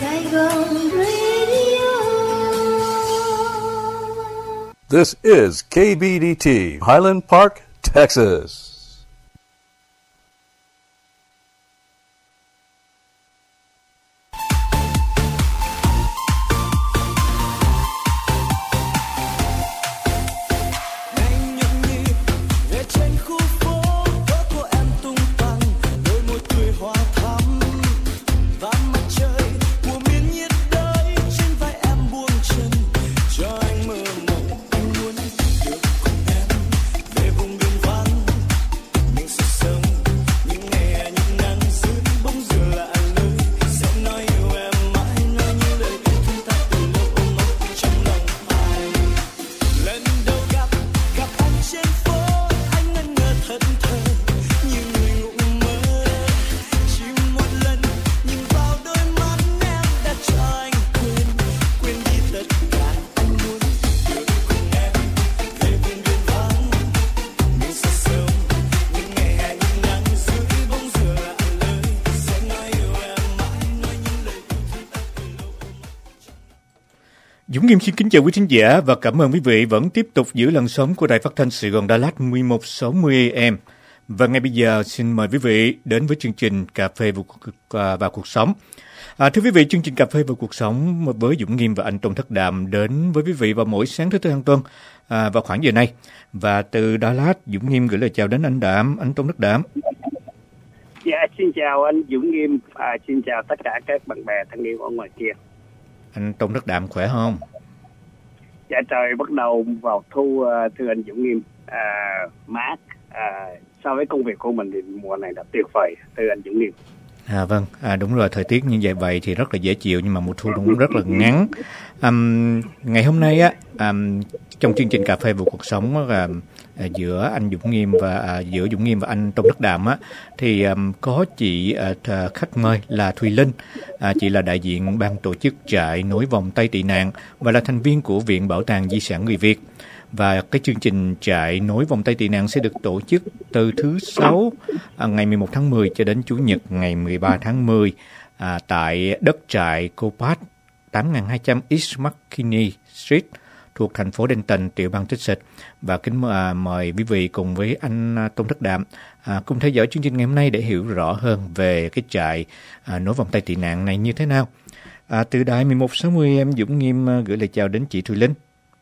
Saigon Radio. This is KBDT, Highland Park, Texas. Dũng Nghiêm xin kính chào quý thính giả và cảm ơn quý vị vẫn tiếp tục giữ làn sóng của Đài Phát thanh Sài Gòn Đà Lạt 1160 AM. Và ngay bây giờ xin mời quý vị đến với chương trình Cà phê và cuộc sống. Thưa quý vị, chương trình Cà phê và cuộc sống với Dũng Nghiêm và anh Tôn Thất Đạm đến với quý vị vào mỗi sáng thứ Tư hàng tuần vào khoảng giờ này. Và từ Đà Lạt, Dũng Nghiêm gửi lời chào đến anh Đạm, anh Tôn Thất Đạm. Dạ, xin chào anh Dũng Nghiêm, xin chào tất cả các bạn bè thân yêu ở ngoài kia. Anh Tôn Thất Đạm khỏe không? Dạ, trời bắt đầu vào thu, thưa anh Dũng Nghiêm, mát. So với công việc của mình thì mùa này là tuyệt vời, thưa anh Dũng Nghiêm. Vâng, đúng rồi, thời tiết như vậy thì rất là dễ chịu, nhưng mà mùa thu cũng rất là ngắn. Ngày hôm nay trong chương trình Cà phê và cuộc sống giữa anh Dũng Nghiêm và giữa Dũng Nghiêm và anh Tôn Thất Đạm thì có chị khách mời là Thùy Linh. Chị là đại diện ban tổ chức trại nối vòng tay tị nạn và là thành viên của Viện Bảo tàng Di sản Người Việt. Và cái chương trình trại nối vòng tay tị nạn sẽ được tổ chức từ thứ Sáu ngày 11 tháng 10 cho đến Chủ nhật ngày 13 tháng 10 tại đất trại Copat 8200 East McKinney Street thuộc thành phố Denton, tiểu bang Texas. Và kính mời quý vị cùng với anh Tôn Thất Đạm cùng theo dõi chương trình ngày hôm nay để hiểu rõ hơn về cái trại nối vòng tay tị nạn này như thế nào. Từ đài 1160 em Dũng Nghiêm gửi lời chào đến chị Thùy Linh.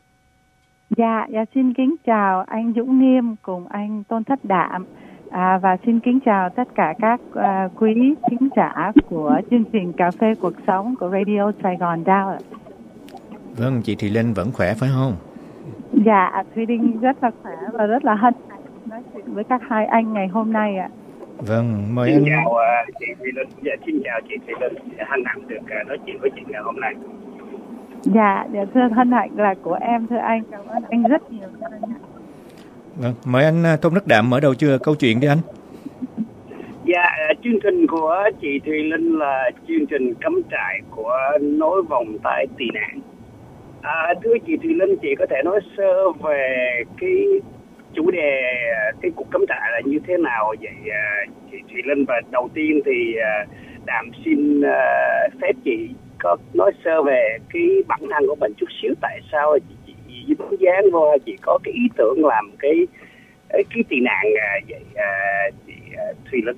Dạ, xin kính chào anh Dũng Nghiêm cùng anh Tôn Thất Đạm và xin kính chào tất cả các quý thính giả của chương trình Cà phê cuộc sống của Radio Sài Gòn Dallas. Vâng, chị Thùy Linh vẫn khỏe phải không? Dạ, Thùy Linh rất là khỏe và rất là hân hạnh nói chuyện với các hai anh ngày hôm nay ạ. Vâng, mời xin anh. Chào chị Thùy Linh. Dạ, xin chào chị Thùy Linh. Hân hạnh được nói chuyện với chị ngày hôm nay. Dạ, thưa hân hạnh là của em, thưa anh. Cảm ơn anh rất nhiều. Vâng, mời anh Tôn Thất Đạm mở đầu câu chuyện đi anh. Dạ, chương trình của chị Thùy Linh là chương trình cắm trại của nối vòng tay tị nạn. Thưa chị Thùy Linh, chị có thể nói sơ về cái chủ đề cái cuộc cắm trại là như thế nào vậy chị Thùy Linh? Và đầu tiên thì Đạm xin phép chị có nói sơ về cái bản thân của mình chút xíu, tại sao chị dính dáng vô, chị có cái ý tưởng làm cái tị nạn vậy chị Thùy Linh?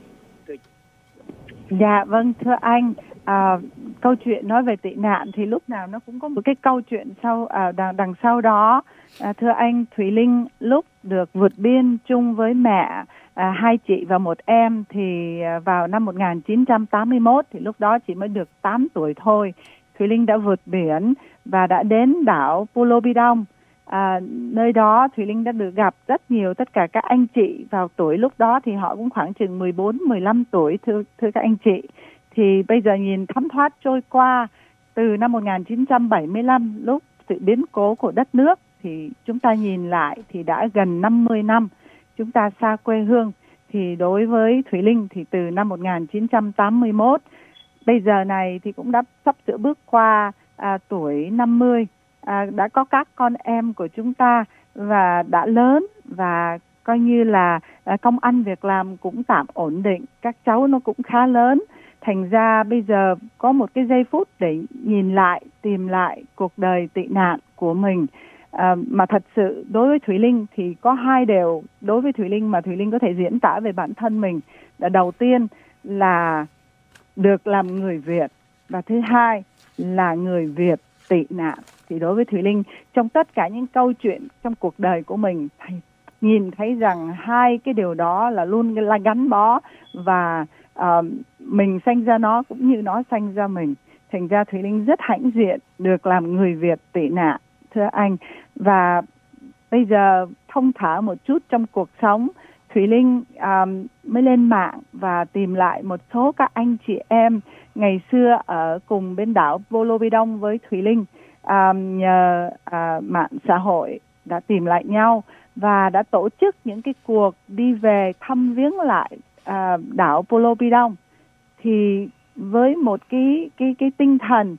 Dạ vâng, thưa anh, câu chuyện nói về tị nạn thì lúc nào nó cũng có một cái câu chuyện đằng sau đó. Thưa anh, Thùy Linh lúc được vượt biên chung với mẹ, hai chị và một em thì vào năm 1981, thì lúc đó chị mới được 8 tuổi thôi. Thùy Linh đã vượt biển và đã đến đảo Pulo Bidong. Nơi đó Thùy Linh đã được gặp rất nhiều tất cả các anh chị vào tuổi lúc đó thì họ cũng khoảng chừng 14-15 tuổi, thưa các anh chị. Thì bây giờ nhìn thấm thoát trôi qua từ năm 1975 lúc sự biến cố của đất nước, thì chúng ta nhìn lại thì đã gần 50 năm chúng ta xa quê hương. Thì đối với Thùy Linh thì từ năm 1981 bây giờ này thì cũng đã sắp sửa bước qua tuổi 50, đã có các con em của chúng ta và đã lớn và coi như là công ăn việc làm cũng tạm ổn định, các cháu nó cũng khá lớn. Thành ra bây giờ có một cái giây phút để nhìn lại, tìm lại cuộc đời tị nạn của mình. Mà thật sự đối với Thùy Linh thì có hai điều đối với Thùy Linh mà Thùy Linh có thể diễn tả về bản thân mình. Đầu tiên là được làm người Việt, và thứ hai là người Việt tị nạn. Thì đối với Thùy Linh, trong tất cả những câu chuyện trong cuộc đời của mình, thầy nhìn thấy rằng hai cái điều đó là luôn là gắn bó, và mình sanh ra nó cũng như nó sanh ra mình. Thành ra Thùy Linh rất hãnh diện được làm người Việt tị nạn, thưa anh. Và bây giờ thông thả một chút trong cuộc sống, Thùy Linh mới lên mạng và tìm lại một số các anh chị em ngày xưa ở cùng bên đảo Pulau Pidong với Thùy Linh. Nhờ mạng xã hội đã tìm lại nhau và đã tổ chức những cái cuộc đi về thăm viếng lại đảo Pulau Pidong. Thì với một cái tinh thần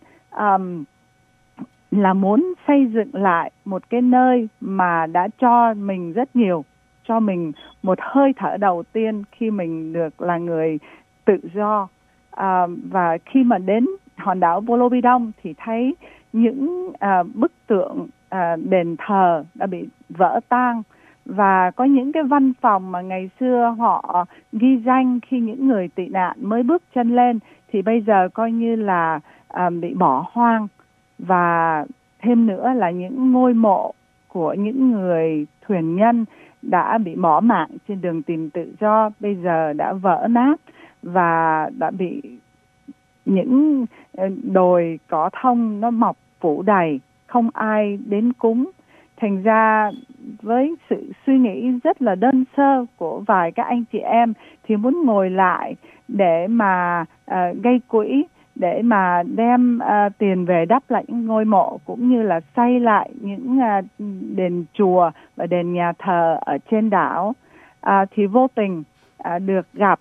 là muốn xây dựng lại một cái nơi mà đã cho mình rất nhiều, cho mình một hơi thở đầu tiên khi mình được là người tự do. Và khi mà đến hòn đảo Pulau Pidong thì thấy những bức tượng đền thờ đã bị vỡ tan, và có những cái văn phòng mà ngày xưa họ ghi danh khi những người tị nạn mới bước chân lên thì bây giờ coi như là bị bỏ hoang. Và thêm nữa là những ngôi mộ của những người thuyền nhân đã bị bỏ mạng trên đường tìm tự do bây giờ đã vỡ nát và đã bị những đồi cỏ thông nó mọc phủ đầy, không ai đến cúng. Thành ra với sự suy nghĩ rất là đơn sơ của vài các anh chị em thì muốn ngồi lại để mà gây quỹ, để mà đem tiền về đắp lại những ngôi mộ, cũng như là xây lại những đền chùa và đền nhà thờ ở trên đảo. Thì vô tình được gặp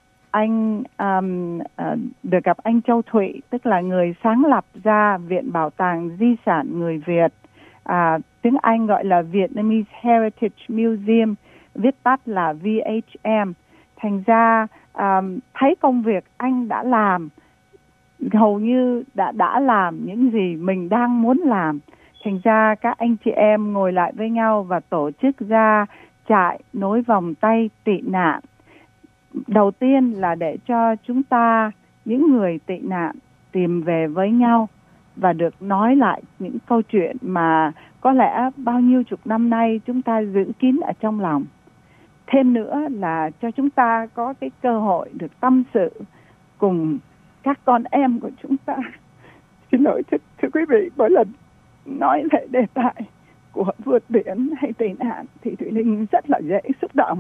anh Châu Thụy, tức là người sáng lập ra Viện Bảo tàng Di sản Người Việt, tiếng Anh gọi là Vietnamese Heritage Museum, viết tắt là VHM. Thành ra thấy công việc anh đã làm, hầu như đã làm những gì mình đang muốn làm. Thành ra các anh chị em ngồi lại với nhau và tổ chức ra trại nối vòng tay tị nạn. Đầu tiên là để cho chúng ta, những người tị nạn, tìm về với nhau và được nói lại những câu chuyện mà có lẽ bao nhiêu chục năm nay chúng ta giữ kín ở trong lòng. Thêm nữa là cho chúng ta có cái cơ hội được tâm sự cùng các con em của chúng ta. Xin lỗi thưa quý vị, mỗi lần nói về đề tài của vượt biển hay tị nạn thì Thùy Linh rất là dễ xúc động.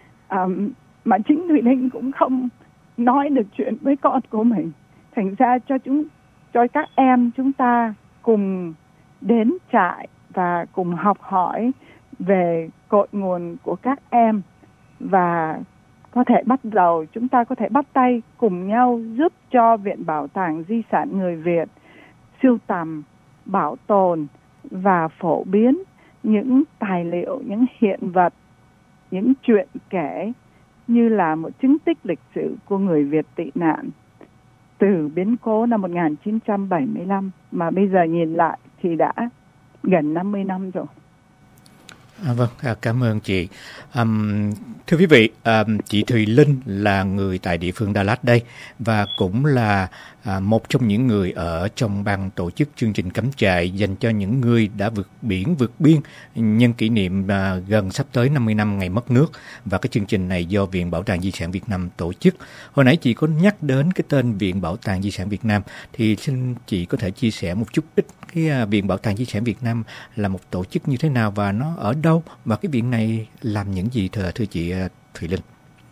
Mà chính Thùy Linh cũng không nói được chuyện với con của mình. Thành ra cho các em chúng ta cùng đến trại và cùng học hỏi về cội nguồn của các em, và có thể chúng ta có thể bắt tay cùng nhau giúp cho Viện Bảo tàng Di sản Người Việt sưu tầm, bảo tồn và phổ biến những tài liệu, những hiện vật, những chuyện kể như là một chứng tích lịch sử của người Việt tị nạn từ biến cố năm 1975 mà bây giờ nhìn lại thì đã gần 50 năm rồi. Vâng, cảm ơn chị. Thưa quý vị, chị Thùy Linh là người tại địa phương Đà Lạt đây và cũng là một trong những người ở trong ban tổ chức chương trình cắm trại dành cho những người đã vượt biển, vượt biên nhân kỷ niệm gần sắp tới 50 năm ngày mất nước. Và cái chương trình này do Viện Bảo tàng Di sản Việt Nam tổ chức. Hồi nãy chị có nhắc đến cái tên Viện Bảo tàng Di sản Việt Nam, thì xin chị có thể chia sẻ một chút ít cái Viện Bảo tàng Di sản Việt Nam là một tổ chức như thế nào và nó ở đâu, và cái viện này làm những gì thưa chị Thùy Linh?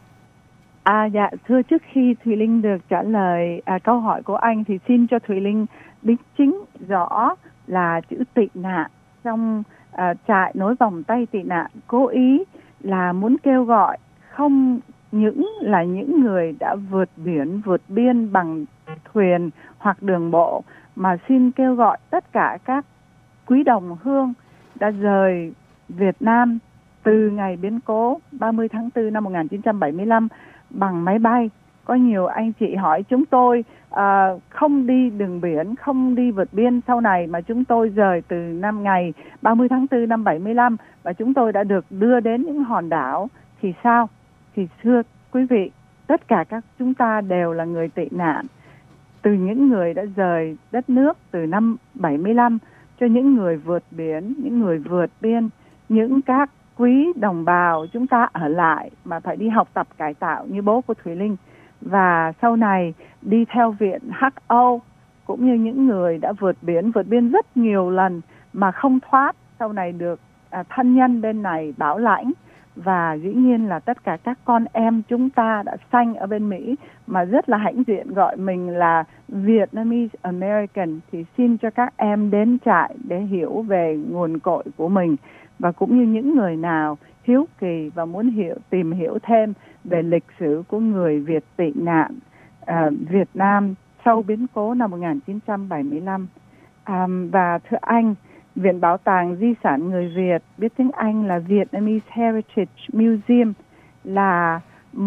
Dạ, thưa, trước khi Thùy Linh được trả lời câu hỏi của anh thì xin cho Thùy Linh đính chính rõ là chữ tị nạn trong trại nối vòng tay tị nạn cố ý là muốn kêu gọi không những là những người đã vượt biển, vượt biên bằng thuyền hoặc đường bộ, mà xin kêu gọi tất cả các quý đồng hương đã rời Việt Nam từ ngày biến cố 30 tháng 4 năm 1975 bằng máy bay Có nhiều anh chị hỏi chúng tôi không đi đường biển, không đi vượt biên sau này mà chúng tôi rời từ ngày 30 tháng 4 năm 75 và chúng tôi đã được đưa đến những hòn đảo thì sao? Thì thưa quý vị, tất cả các chúng ta đều là người tị nạn. Từ những người đã rời đất nước từ năm 75 cho những người vượt biển, những người vượt biên, những các quý đồng bào chúng ta ở lại mà phải đi học tập cải tạo như bố của Thùy Linh. Và sau này đi theo viện HO, cũng như những người đã vượt biên rất nhiều lần mà không thoát, sau này được thân nhân bên này bảo lãnh. Và dĩ nhiên là tất cả các con em chúng ta đã sanh ở bên Mỹ mà rất là hãnh diện gọi mình là Vietnamese American, thì xin cho các em đến trại để hiểu về nguồn cội của mình. Và cũng như những người nào hiếu kỳ và muốn tìm hiểu thêm về lịch sử của người Việt tị nạn Việt Nam sau biến cố năm 1975. Và thưa anh, Viện Bảo tàng Di sản Người Việt, biết tiếng Anh là Vietnamese Heritage Museum, là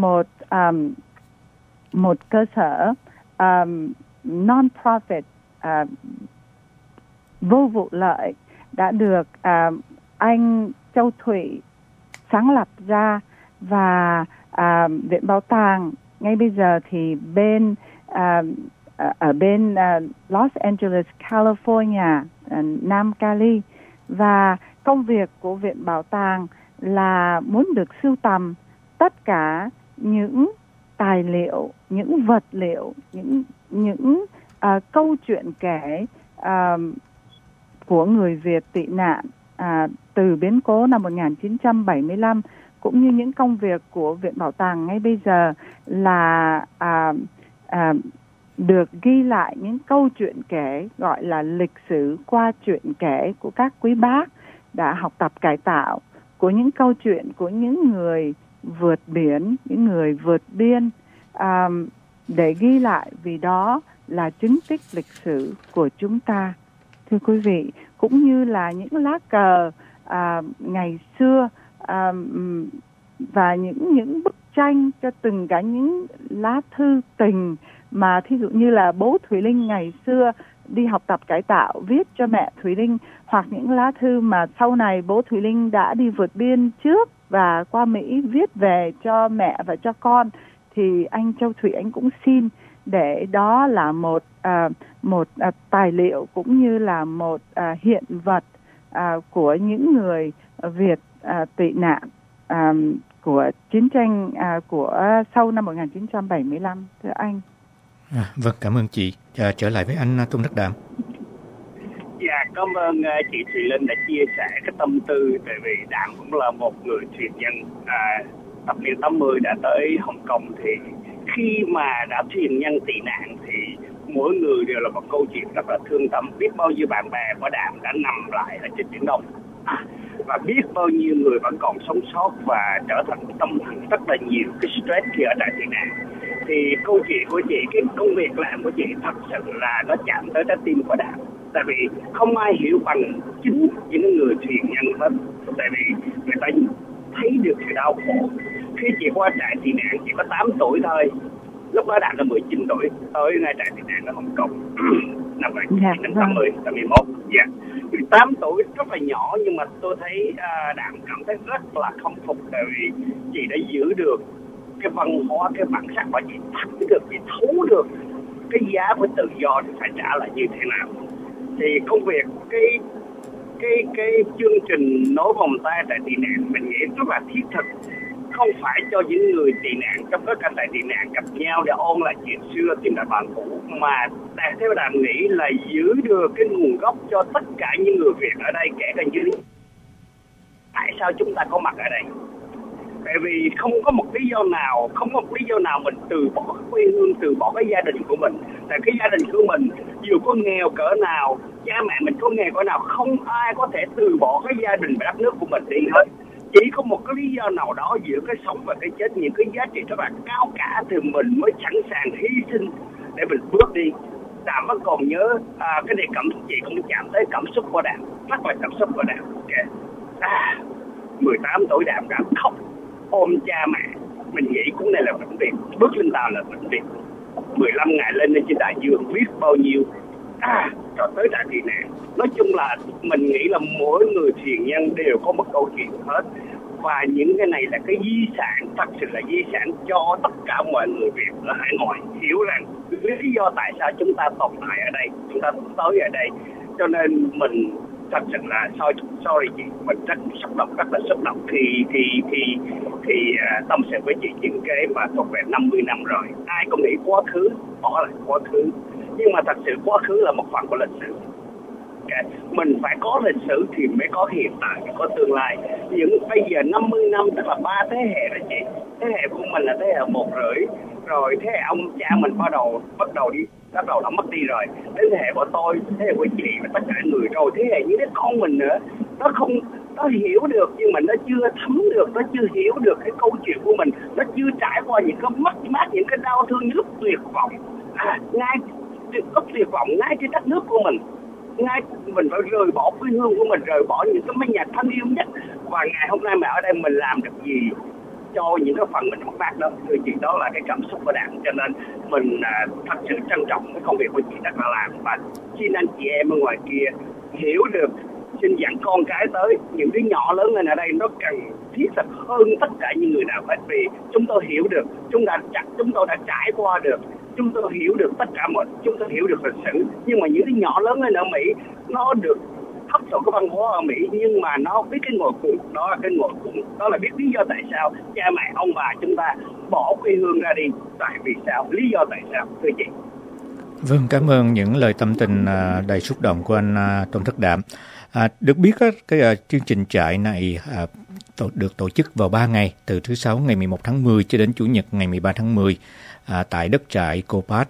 một cơ sở non-profit vô vụ lợi đã được anh Châu Thủy sáng lập ra. Và Viện Bảo tàng ngay bây giờ thì ở bên Los Angeles, California, Nam Cali. Và công việc của Viện Bảo tàng là muốn được sưu tầm tất cả những tài liệu, những vật liệu, những câu chuyện kể của người Việt tị nạn từ biến cố năm 1975, cũng như những công việc của Viện Bảo tàng ngay bây giờ là được ghi lại những câu chuyện kể, gọi là lịch sử qua chuyện kể của các quý bác đã học tập cải tạo, của những câu chuyện của những người vượt biển, những người vượt biên, để ghi lại, vì đó là chứng tích lịch sử của chúng ta. Thưa quý vị, cũng như là những lá cờ ngày xưa, và những bức tranh cho từng cả những lá thư tình mà thí dụ như là bố Thùy Linh ngày xưa đi học tập cải tạo viết cho mẹ Thùy Linh, hoặc những lá thư mà sau này bố Thùy Linh đã đi vượt biên trước và qua Mỹ viết về cho mẹ và cho con, thì anh Châu Thủy anh cũng xin để đó là một tài liệu cũng như là một hiện vật của những người Việt tị nạn của chiến tranh của sau năm 1975. Thưa anh. Vâng, cảm ơn chị. Trở lại với anh Tôn Đắc Đạm. Dạ, cảm ơn chị Thùy Linh đã chia sẻ cái tâm tư, tại vì Đạm cũng là một người thuyền nhân thập niên 80 đã tới Hồng Kông. Thì khi mà đã thuyền nhân tị nạn thì mỗi người đều là một câu chuyện rất là thương tâm. Biết bao nhiêu bạn bè của Đạm đã nằm lại ở trên Biển Đông, và biết bao nhiêu người vẫn còn sống sót và trở thành tâm thần rất là nhiều cái stress khi ở trại tị nạn. Thì câu chuyện của chị, cái công việc làm của chị thật sự là nó chạm tới trái tim của Đạm. Tại vì không ai hiểu bằng chính những người thuyền nhân hết. Tại vì người ta thấy được sự đau khổ. Khi chị qua trại tị nạn, chị có 8 tuổi thôi. Lúc đó Đạm là 19 tuổi, tới ngay trại tị nạn ở Hồng Kông năm 1980, 81. Dạ. 8 tuổi rất là nhỏ, nhưng mà tôi thấy Đạm cảm thấy rất là khâm phục, tại vì chị đã giữ được cái văn hóa, cái bản sắc, và chị thấy được, chị thấu được cái giá của tự do thì phải trả lại như thế nào. Thì công việc cái chương trình nối vòng tay tại tị nạn mình nghĩ rất là thiết thực, không phải cho những người tị nạn trong các căn trại tị nạn gặp nhau để ôn lại chuyện xưa, tìm lại bạn cũ, mà theo Đạm nghĩ là giữ được cái nguồn gốc cho tất cả những người Việt ở đây, kể cả như tại sao chúng ta có mặt ở đây. Tại vì không có một lý do nào mình từ bỏ quê hương, từ bỏ cái gia đình của mình. Tại cái gia đình của mình dù có nghèo cỡ nào, cha mẹ mình có nghèo cỡ nào, không ai có thể từ bỏ cái gia đình và đất nước của mình đi hết. Chỉ có một cái lý do nào đó giữa cái sống và cái chết, những cái giá trị rất là cao cả thì mình mới sẵn sàng hy sinh để mình bước đi. Đạm vẫn còn nhớ cái này, chị cũng chạm tới cảm xúc của Đạm, rất là cảm xúc của Đạm. 18 tuổi Đạm đã khóc ôm cha mẹ mình nghĩ cũng đây là vĩnh biệt, bước lên tàu là vĩnh biệt. 15 ngày lên trên đại dương biết bao nhiêu rồi tới đại tị nạn. Nói chung là mình nghĩ là mỗi người thuyền nhân đều có một câu chuyện hết, và những cái này là cái di sản, thật sự là di sản cho tất cả mọi người Việt ở hải ngoại hiểu rằng lý do tại sao chúng ta tồn tại ở đây, chúng ta tới ở đây. Cho nên mình thật sự là sorry chị, mình rất xúc động khi tâm sự với chị những cái mà thuộc về 50 năm rồi. Ai cũng nghĩ quá khứ, bỏ lại quá khứ, nhưng mà thật sự quá khứ là một phần của lịch sử. Mình phải có lịch sử thì mới có hiện tại, mới có tương lai. Bây giờ 50 năm tức là 3 thế hệ đó chị. Thế hệ của mình là thế hệ 1,5, rồi thế hệ ông cha mình bắt đầu đã mất đi rồi. Đến thế hệ của tôi, thế hệ của chị và tất cả người, rồi thế hệ những đứa con mình nữa. Nó hiểu được nhưng mà nó chưa thấm được, nó chưa hiểu được cái câu chuyện của mình, nó chưa trải qua những cái mất mát, những cái đau thương, những lúc tuyệt vọng. Lúc tuyệt vọng ngay trên đất nước của mình. Mình phải rời bỏ quê hương của mình, rời bỏ những cái mái nhà thân yêu nhất, và ngày hôm nay mà ở đây mình làm được gì cho những cái phần mình mất mát đó, thưa chị, đó là cái cảm xúc của Đảng. Cho nên mình thật sự trân trọng cái công việc của chị đã làm, và xin anh chị em ở ngoài kia hiểu được, xin dặn con cái tới những đứa nhỏ lớn lên ở đây nó cần thiết thực hơn tất cả những người nào hết, vì chúng tôi hiểu được, chúng tôi đã trải qua được, chúng tôi hiểu được tất cả chúng tôi hiểu được lịch sử. Nhưng mà những đứa nhỏ lớn lên ở Mỹ nó được hấp thụ cái văn hóa ở Mỹ, nhưng mà nó biết cái ngồi cùng, đó là biết lý do tại sao cha mẹ ông bà chúng ta bỏ quê hương ra đi, tại vì sao, lý do tại sao, thưa chị. Vâng, cảm ơn những lời tâm tình đầy xúc động của anh Tôn Thất Đạm. Được biết cái chương trình trại này được tổ chức vào 3 ngày, từ thứ Sáu ngày 11 tháng 10 cho đến Chủ nhật ngày 13 tháng 10 tại đất trại Copat,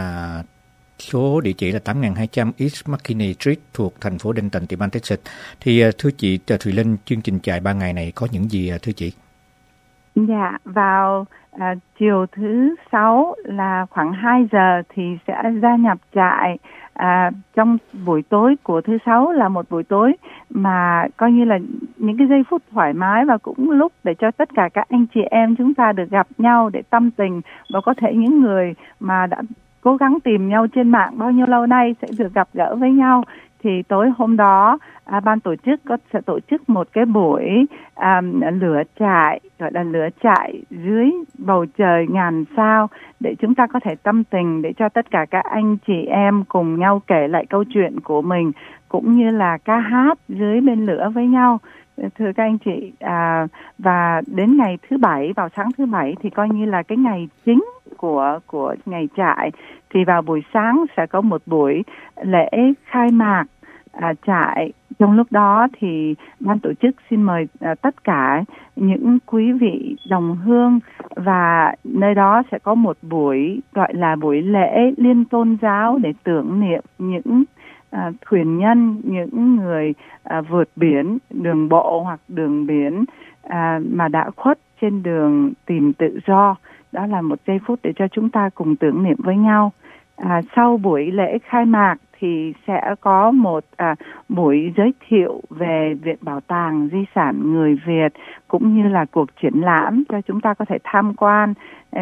số địa chỉ là 8200 East McKinney Street thuộc thành phố Denton, tiểu bang Texas. Thì thưa chị Thùy Linh, chương trình trại 3 ngày này có những gì thưa chị? Dạ, vào chiều thứ Sáu là khoảng 2 giờ thì sẽ gia nhập trại. Trong buổi tối của thứ Sáu là một buổi tối mà coi như là những cái giây phút thoải mái, và cũng lúc để cho tất cả các anh chị em chúng ta được gặp nhau để tâm tình, và có thể những người mà đã cố gắng tìm nhau trên mạng bao nhiêu lâu nay sẽ được gặp gỡ với nhau. Thì tối hôm đó ban tổ chức sẽ tổ chức một cái buổi lửa trại, gọi là lửa trại dưới bầu trời ngàn sao, để chúng ta có thể tâm tình, để cho tất cả các anh chị em cùng nhau kể lại câu chuyện của mình, cũng như là ca hát dưới bên lửa với nhau, thưa các anh chị. Và đến ngày thứ Bảy, vào sáng thứ Bảy thì coi như là cái ngày chính của ngày trại. Thì vào buổi sáng sẽ có một buổi lễ khai mạc trại. Trong lúc đó thì ban tổ chức xin mời tất cả những quý vị đồng hương, và nơi đó sẽ có một buổi gọi là buổi lễ liên tôn giáo để tưởng niệm những thuyền nhân, những người vượt biển, đường bộ hoặc đường biển mà đã khuất trên đường tìm tự do. Đó là một giây phút để cho chúng ta cùng tưởng niệm với nhau. Sau buổi lễ khai mạc thì sẽ có một buổi giới thiệu về Viện Bảo tàng Di sản Người Việt, cũng như là cuộc triển lãm cho chúng ta có thể tham quan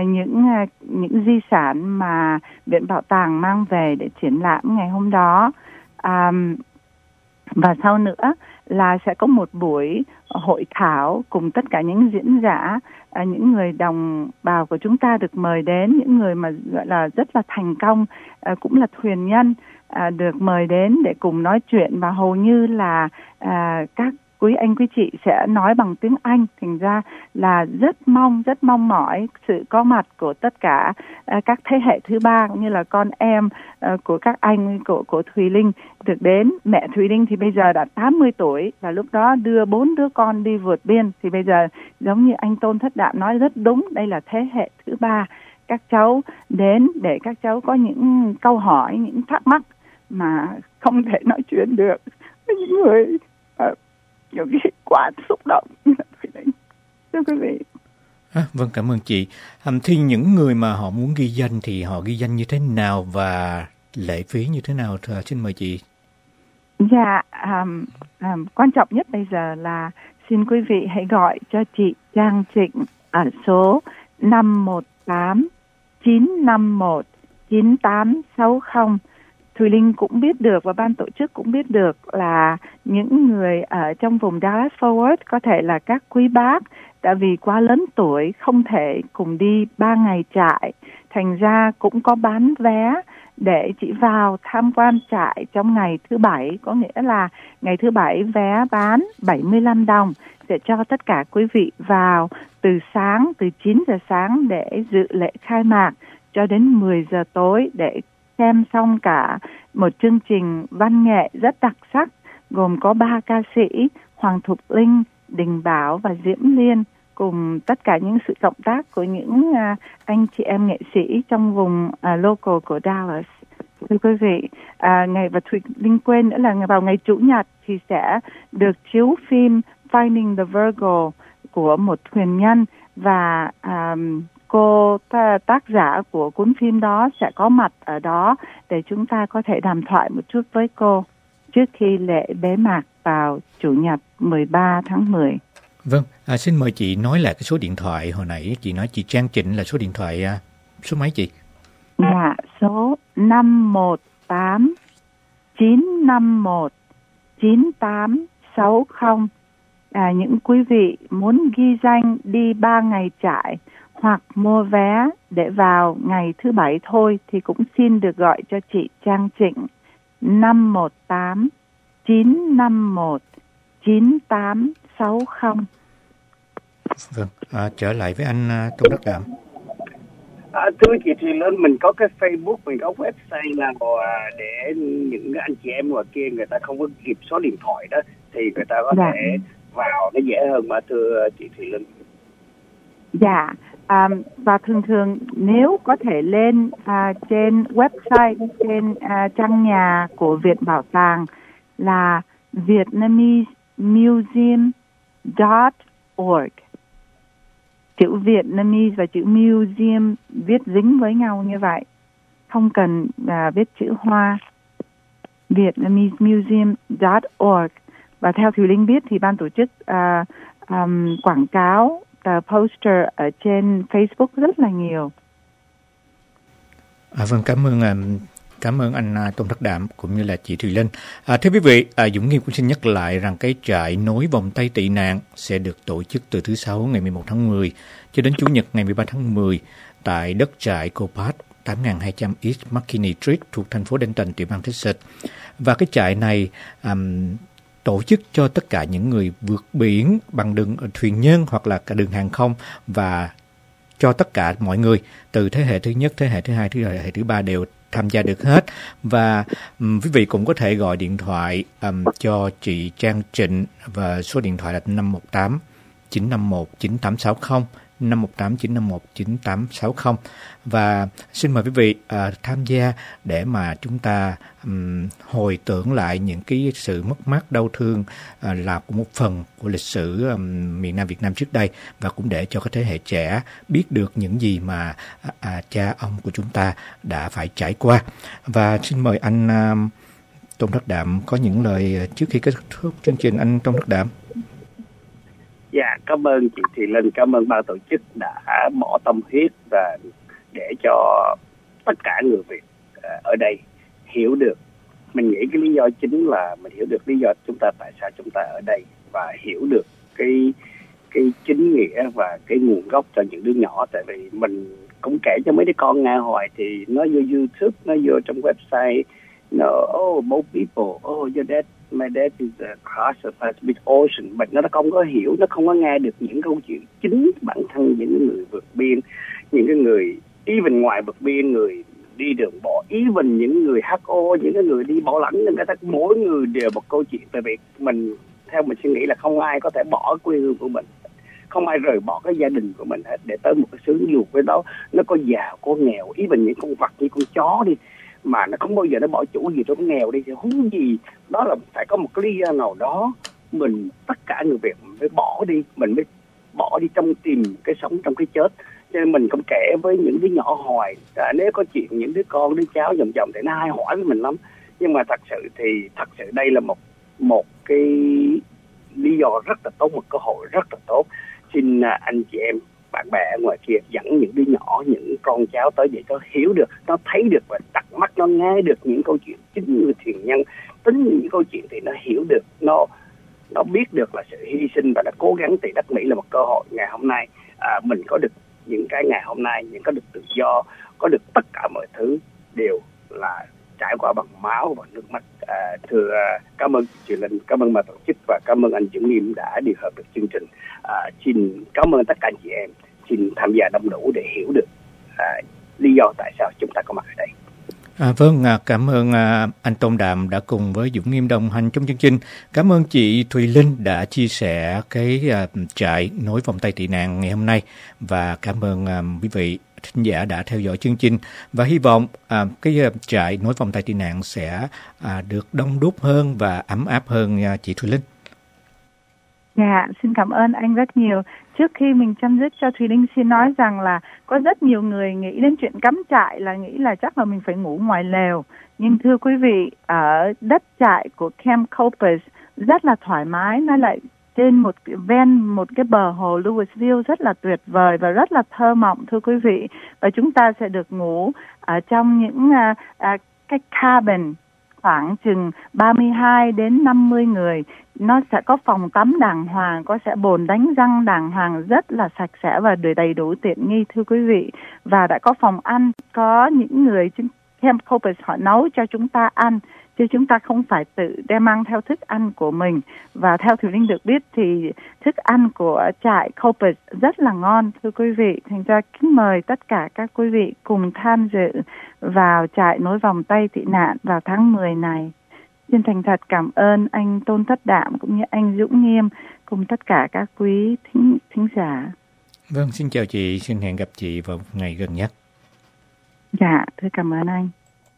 những di sản mà Viện Bảo tàng mang về để triển lãm ngày hôm đó. Và sau nữa là sẽ có một buổi hội thảo cùng tất cả những diễn giả, những người đồng bào của chúng ta được mời đến, những người mà gọi là rất là thành công, cũng là thuyền nhân, được mời đến để cùng nói chuyện, và hầu như là các quý anh quý chị sẽ nói bằng tiếng Anh. Thành ra là rất mong mỏi sự có mặt của tất cả các thế hệ thứ ba, cũng như là con em của các anh của Thùy Linh được đến. Mẹ Thùy Linh thì bây giờ đã 80 tuổi và lúc đó đưa 4 đứa con đi vượt biên. Thì bây giờ giống như anh Tôn Thất Đạm nói rất đúng, đây là thế hệ thứ ba. Các cháu đến để các cháu có những câu hỏi, những thắc mắc mà không thể nói chuyện được với những người nhiều cái quá xúc động. Thưa quý vị. Vâng, cảm ơn chị. Thì những người mà họ muốn ghi danh thì họ ghi danh như thế nào và lệ phí như thế nào? Xin mời chị. Dạ, quan trọng nhất bây giờ là xin quý vị hãy gọi cho chị Trang Trịnh ở số 518 951 9860. Thùy Linh cũng biết được và ban tổ chức cũng biết được là những người ở trong vùng Dallas Fort Worth có thể là các quý bác đã vì quá lớn tuổi không thể cùng đi 3 ngày trại, thành ra cũng có bán vé để chỉ vào tham quan trại trong ngày thứ Bảy, có nghĩa là ngày thứ Bảy vé bán 75 đồng để cho tất cả quý vị vào từ 9 giờ sáng để dự lễ khai mạc cho đến 10 giờ tối để xem xong cả một chương trình văn nghệ rất đặc sắc gồm có 3 ca sĩ Hoàng Thục Linh, Đình Bảo và Diễm Liên cùng tất cả những sự cộng tác của những anh chị em nghệ sĩ trong vùng local của Dallas. Thưa quý vị, ngày và Thùy Linh quên nữa là vào ngày Chủ nhật thì sẽ được chiếu phim Finding the Virgo của một thuyền nhân và cô tác giả của cuốn phim đó sẽ có mặt ở đó để chúng ta có thể đàm thoại một chút với cô trước khi lễ bế mạc vào Chủ nhật 13 tháng 10. Vâng, xin mời chị nói lại cái số điện thoại hồi nãy chị nói chị Trang Trịnh là số điện thoại số mấy chị? Dạ, số 518 951 9860. Những quý vị muốn ghi danh đi 3 ngày trại hoặc mua vé để vào ngày thứ Bảy thôi thì cũng xin được gọi cho chị Trang Trịnh 518 951 9860. Vâng, trở lại với anh Tôn Đắc Đạm. Thưa chị Thùy Linh, mình có cái Facebook, mình có website nào để những anh chị em ngoài kia người ta không có kịp số điện thoại đó thì người ta có thể vào nó dễ hơn mà thưa chị Thùy Linh. Dạ, và thường nếu có thể lên trên website, trên trang nhà của Viện Bảo tàng là vietnamesemuseum.org. Chữ Vietnamese và chữ museum viết dính với nhau như vậy, không cần viết chữ Hoa. vietnamesemuseum.org. Và theo Thùy Linh biết thì ban tổ chức quảng cáo poster ở trên Facebook rất là nhiều. Vâng, cảm ơn anh Tôn Đắc Đạm cũng như là chị Thùy Linh. Thưa quý vị, Dũng Nghiêm cũng xin nhắc lại rằng cái trại nối vòng tay tị nạn sẽ được tổ chức từ thứ Sáu ngày 11 tháng 10 cho đến Chủ nhật ngày 13 tháng 10 tại đất trại Copat 8200 East McKinney Street thuộc thành phố Denton, tiểu bang Texas. Và cái trại này tổ chức cho tất cả những người vượt biển bằng đường thuyền nhân hoặc là cả đường hàng không, và cho tất cả mọi người từ thế hệ thứ nhất, thế hệ thứ hai, thế hệ thứ ba đều tham gia được hết. Và quý vị cũng có thể gọi điện thoại cho chị Trang Trịnh và số điện thoại là 518 951 9860, 518 951 9860. Và xin mời quý vị tham gia để mà chúng ta hồi tưởng lại những cái sự mất mát đau thương là một phần của lịch sử miền Nam Việt Nam trước đây, và cũng để cho các thế hệ trẻ biết được những gì mà cha ông của chúng ta đã phải trải qua. Và xin mời anh Tôn Đắc Đạm có những lời trước khi kết thúc chương trình. Anh Tôn Đắc Đạm. Dạ, cảm ơn chị Thùy Linh, cảm ơn ban tổ chức đã bỏ tâm huyết và để cho tất cả người Việt ở đây hiểu được. Mình nghĩ cái lý do chính là mình hiểu được lý do chúng ta tại sao chúng ta ở đây, và hiểu được cái chính nghĩa và cái nguồn gốc cho những đứa nhỏ. Tại vì mình cũng kể cho mấy đứa con nghe hoài thì nó vô YouTube, nó vô trong website, most people, my dad is across the Pacific Ocean, but nó không có hiểu, nó không có nghe được những câu chuyện chính bản thân những người vượt biên, những cái người even ngoài vượt biên, người đi đường bộ, even những người HO, những cái người đi bảo lãnh, người ta mỗi người đều một câu chuyện. Tại vì mình, theo mình suy nghĩ là không ai có thể bỏ quê hương của mình, không ai rời bỏ cái gia đình của mình hết để tới một cái xứ dù với đó nó có giàu có nghèo. Even những con vật như con chó đi mà nó không bao giờ nó bỏ chủ gì, nó nghèo đi thì huống gì, đó là phải có một cái lý do nào đó mình, tất cả người Việt mình phải bỏ đi, mình mới bỏ đi trong tìm cái sống trong cái chết. Cho nên mình cũng kể với những đứa nhỏ hoài, nếu có chuyện những đứa con đứa cháu vòng thì nó hay hỏi với mình lắm, nhưng mà thật sự đây là một cái lý do rất là tốt, một cơ hội rất là tốt. Xin anh chị em bạn bè ở ngoài kia dẫn những đứa nhỏ, những con cháu tới để nó hiểu được, nó thấy được và tận mắt nó nghe được những câu chuyện chính người thuyền nhân, tính những câu chuyện thì nó hiểu được, nó biết được là sự hy sinh và nó cố gắng thì đất Mỹ là một cơ hội. Ngày hôm nay mình có được những cái ngày hôm nay, những có được tự do, có được tất cả mọi thứ đều là trải qua bằng máu và nước mắt. Thưa cảm ơn chị Linh, cảm ơn ban tổ chức và cảm ơn anh Dũng Nghiêm đã điều hợp được chương trình. Xin cảm ơn tất cả anh chị em, xin tham gia đông đủ để hiểu được lý do tại sao chúng ta có mặt ở đây. Vâng, cảm ơn anh Tôn Đạm đã cùng với Dũng Nghiêm đồng hành trong chương trình. Cảm ơn chị Thùy Linh đã chia sẻ cái trại nối vòng tay tị nạn ngày hôm nay, và cảm ơn quý vị thính giả đã theo dõi chương trình, và hy vọng cái trại nối vòng tay tị nạn sẽ được đông đúc hơn và ấm áp hơn chị Thùy Linh. Dạ, xin cảm ơn anh rất nhiều. Trước khi mình chấm dứt cho Thùy Linh xin nói rằng là có rất nhiều người nghĩ đến chuyện cắm trại là nghĩ là chắc là mình phải ngủ ngoài lều. Nhưng thưa quý vị, ở đất trại của Camp Copus rất là thoải mái, nó lại trên một cái bờ hồ Louisville rất là tuyệt vời và rất là thơ mộng thưa quý vị. Và chúng ta sẽ được ngủ ở trong những cái cabin khoảng chừng 32 đến 50 người. Nó sẽ có phòng tắm đàng hoàng, sẽ bồn đánh răng đàng hoàng, rất là sạch sẽ và đầy đủ tiện nghi thưa quý vị. Và đã có phòng ăn, có những người Camp Copus họ nấu cho chúng ta ăn, chứ chúng ta không phải tự đem mang theo thức ăn của mình. Và theo Thùy Linh được biết thì thức ăn của trại Copus rất là ngon thưa quý vị. Thành ra kính mời tất cả các quý vị cùng tham dự vào trại nối vòng tay tị nạn vào tháng 10 này. Xin thành thật cảm ơn anh Tôn Thất Đạm cũng như anh Dũng Nghiêm cùng tất cả các quý thính giả. Vâng, xin chào chị, xin hẹn gặp chị vào ngày gần nhất. Dạ, thưa cảm ơn anh.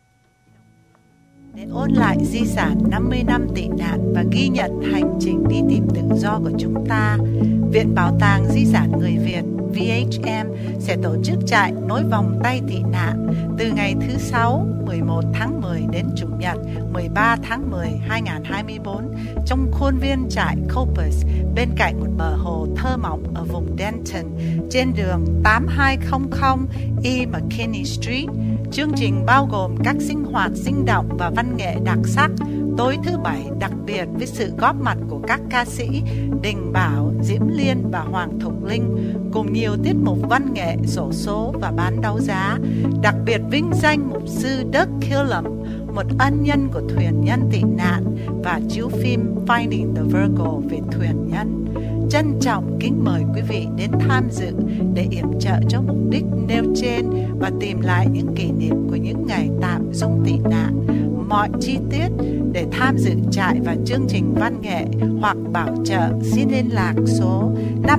Để ôn lại di sản 50 năm tị nạn và ghi nhận hành trình đi tìm tự do của chúng ta, Viện Bảo tàng Di sản Người Việt VHM sẽ tổ chức trại nối vòng tay tị nạn từ ngày thứ Sáu 11 tháng 10 đến Chủ nhật 13 tháng 10 2024 trong khuôn viên trại Copus bên cạnh một bờ hồ thơ mộng ở vùng Denton trên đường 8200 E McKinney Street. Chương trình bao gồm các sinh hoạt sinh động và văn nghệ đặc sắc, tối thứ Bảy đặc biệt với sự góp mặt của các ca sĩ Đình Bảo, Diễm Liên và Hoàng Thục Linh, cùng nhiều tiết mục văn nghệ, xổ số và bán đấu giá. Đặc biệt vinh danh mục sư Doug Killam, một ân nhân của thuyền nhân tị nạn, và chiếu phim Finding the Virgo về thuyền nhân. Trân trọng kính mời quý vị đến tham dự để yểm trợ cho mục đích nêu trên và tìm lại những kỷ niệm của những ngày tạm dung tị nạn. Mọi chi tiết để tham dự trại và chương trình văn nghệ hoặc bảo trợ xin liên lạc số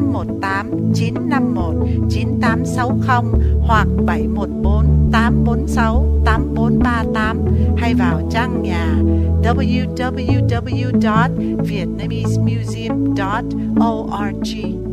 518-951-9860 hoặc 714-846-8438 hay vào trang nhà www.vietnamesemuseum.org.